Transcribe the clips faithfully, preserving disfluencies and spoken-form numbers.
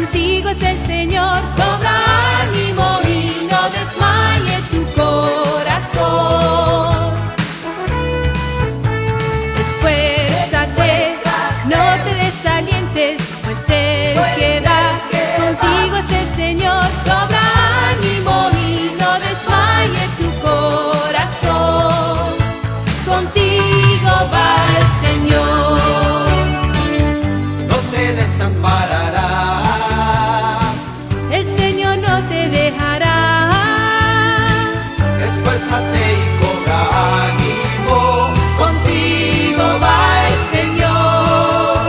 contigo es el Señor. Cobra ánimo y no desmaye tu corazón. Esfuérzate, no te desalientes, pues el que va contigo es el Señor. Cobra ánimo y no desmaye tu corazón. Contigo va el Señor. No te desamparará. El Señor no te dejará. Esfuérzate y cobra ánimo. Contigo va el Señor.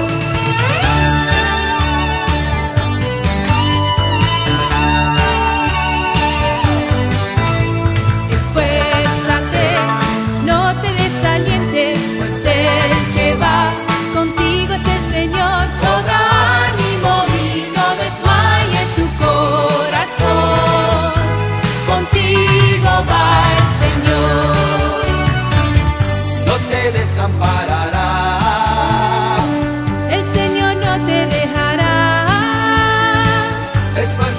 Esfuérzate, no te desalientes, pues el que va contigo es el Señor. Cobra ánimo y no desmaye tu corazón. Contigo va el Señor. No te desamparará. El Señor no te dejará. Esfuérzate